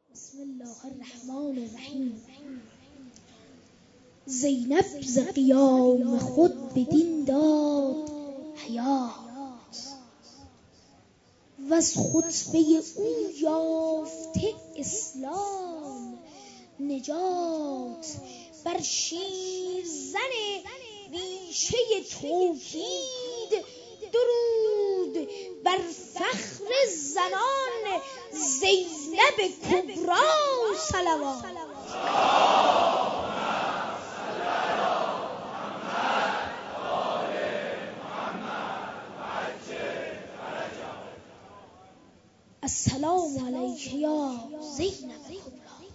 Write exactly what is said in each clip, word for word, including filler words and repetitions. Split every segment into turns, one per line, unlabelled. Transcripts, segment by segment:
بسم الله الرحمن الرحیم. زینب ز قیام خود به دین داد حیات، وز خطبه او یافته اسلام نجات. بر شیرزن ریشه توحید درود، بر فخر زنان زینب کبری صلوات. السلام علیک یا زینب کبری.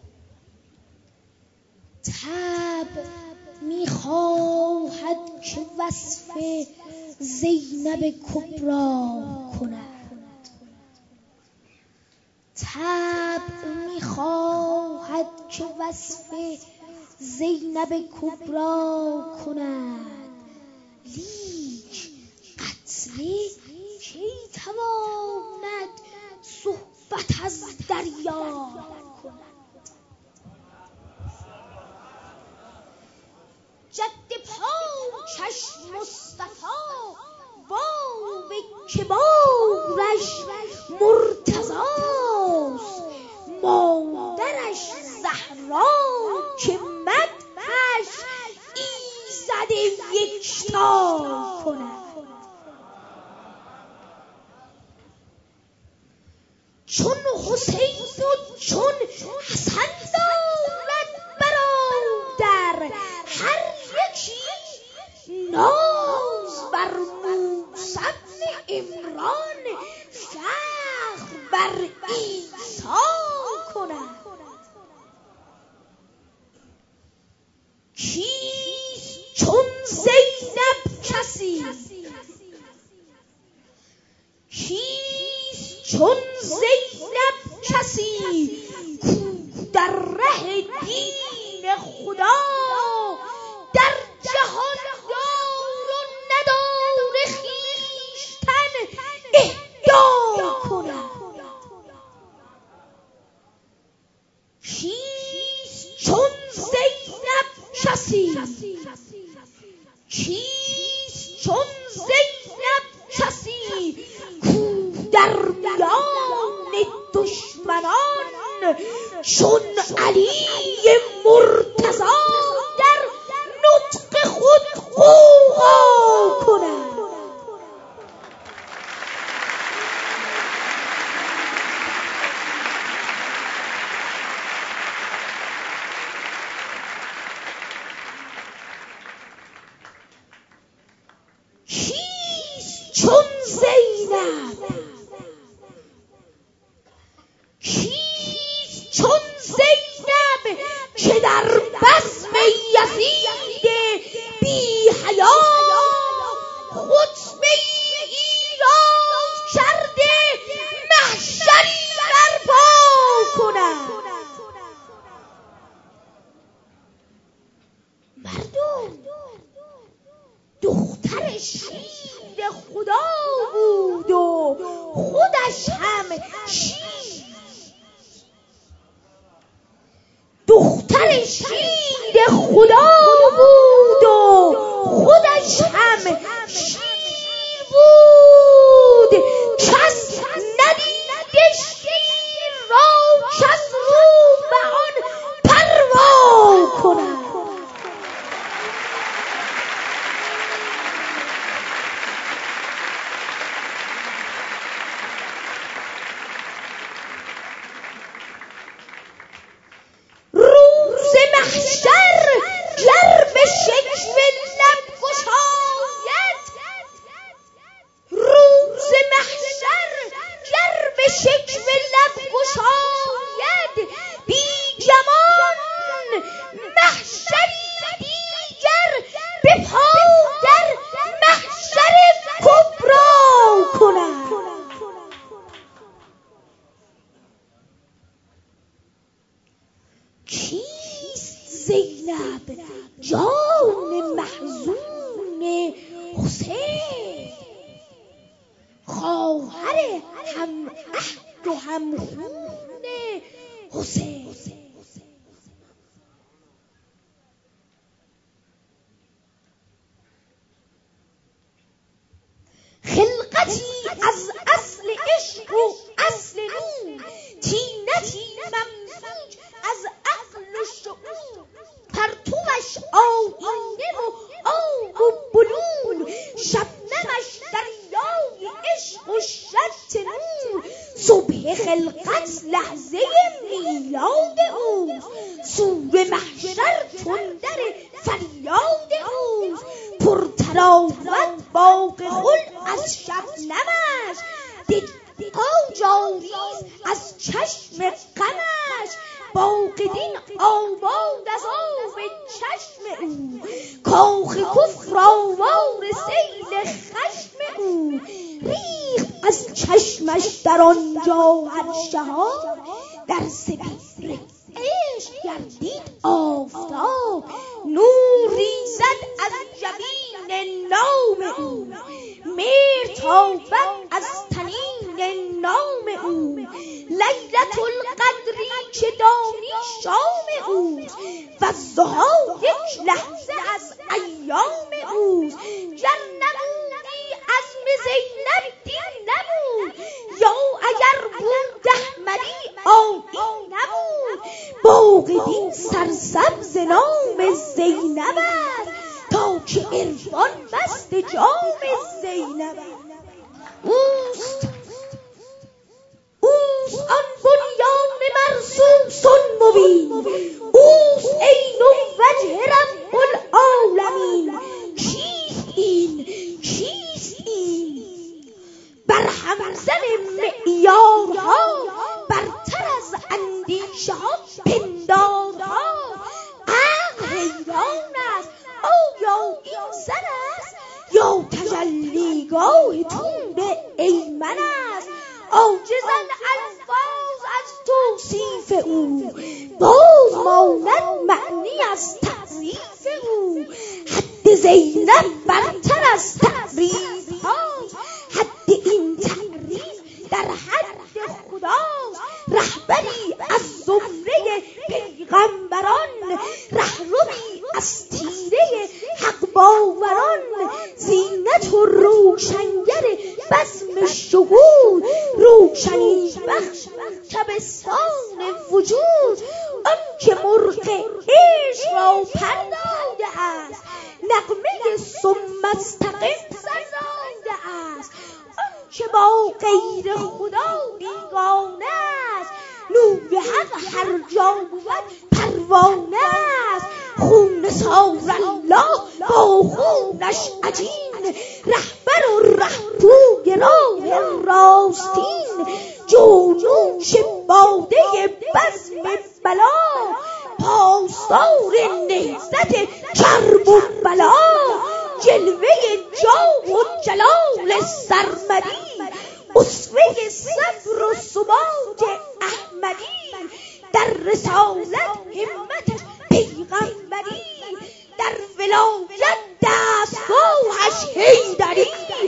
طبع میخواهد که وصف زینب کبری کند، طبع میخواهد که وصف زینب کبری کند، لیک قطره کی تواند صحبت از دریا کند. جد پاکش مصطفی باب کبارش مرتضاست، مادرش زهرا که مدحش ایزد یکتا کند. چون حسین و چون حسن دارد برادر، هر یکی ناز بر موسی بن عمران، فخر بر عیسی کند. کیست چون زینب کسی، کیست چون زینب کسی، کو در ره دین خدا در جهان دار و ندار خویشتن اهدا کند. کیست چون زینب کسی، کیست چون زینب کسی، کو در میان دشمنان چون علی مرتضی در نطق خود غوغا کند. کیست چون زینب، کیست چون زینب که در بزم یزید بی حیا خطبه ایراد کرده محشری برپا کند. مردم دختر شیر خدا بود و خودش هم شیر، دختر شیر خدا بود و خودش هم شیر بود. کس ندیده شیر را کس رو به آن پروا کند. محشر گر به شکوه لب گشاید، روز محشر گر به شکوه لب گشاید، بی گمان محشری دیگر به پا در محشر کبری کند. زینب جان محزون حسین، خواهر هم عهد و هم خون حسین. خلقتی از اصل عشق و اصل نور، طینتی ممزوج از عقل و شعور، پرتوش آیینه و آب و بلور، شبنمش دریای عشق و شط نور، صبح خلقت لحظه میلاد اوست، سور محشر تندر فریاد اوست، پرتراوت باغ خلد از شبنمش، دلها جاریست از چشم غمش، باغ دین آباد از آب چشم او، کاخ کفر آوار سیل خشم او، ریخت از چشمش در آنجا هر شهاب، در سپهر عشق گردید آفتاب، نور ریزد از جبین نام او، مهر تابد از طنین نام او، لیلة القدری که دانی شام اوست، والضحی یک لحظه از ایام اوست، گر نبودی عزم زینب دین نبود، یا اگر بود احمدی آیین نبود، باغ دین سرسبز نام زینب است، تا که عرفان مست جام زینب است. اوست اوست آن بنیان مرصوص مبین، اوست عین وجه رب العالمین، کیست این کیست این بر همزن معیارها، برتر از اندیشه ها پندارها، عقل حیران است آیا این زن است یا تجلیگاه طور ایمن است، عاجزن الفاظ از توصیف او، باز ماند معنی از تعریف او، حد زینب برتر از تعریف هاست، حد این تعریف در حد خداست، رهبری از زمره پیغمبران، رهروی از تیره حق باوران، زینت و روشنگر بزم شهود، روشنی بخش شبستان وجود، آن که مرغ عشق را پر داده است، نغمه ثم استقم سزاده است، آن که با غیر خدا بیگانه است، نور حق هر جا بود پروانه است، خون سار الله با خونش عجین، رهبر و رهپوی راه راستین، جوجوش باده بزم بلا، پاسدار نهضت کرب و بلا، جلوه جاه و جلال سرمدی، اسوه صبر و ثبات احمدی، در رسالت همتش پیغمبری، در ولایت دستگاهش حیدری،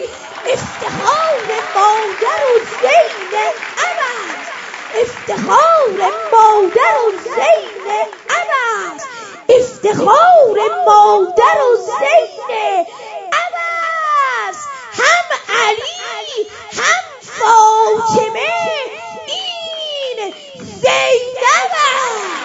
افتخار مادر و زین ابد، افتخار مادر و زین ابد، افتخار مادر و زین ابد، هم علی هم فاطمه این زینب است.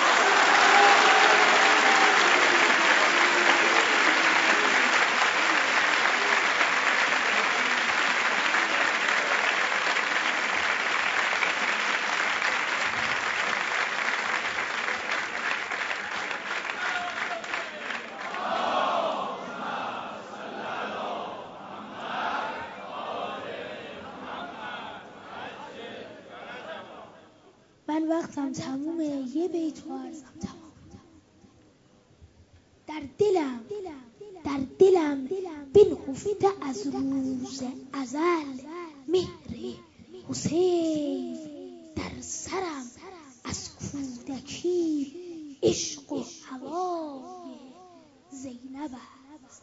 من وقتم تمومه، یه بیت عرضم تمام. در دلم در دلم بنهفته از روز ازل مهر حسین، در سرم از کودکی عشق و هوای زینب است.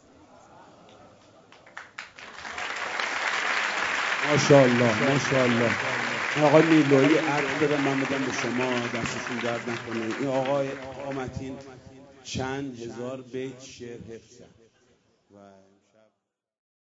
ماشاءالله ماشاءالله. آقای میرلویی عرض دارم من بدم به شما، دستشون درد نکنه. این آقای آقا متین چند هزار بیت شعر حفظ کرد و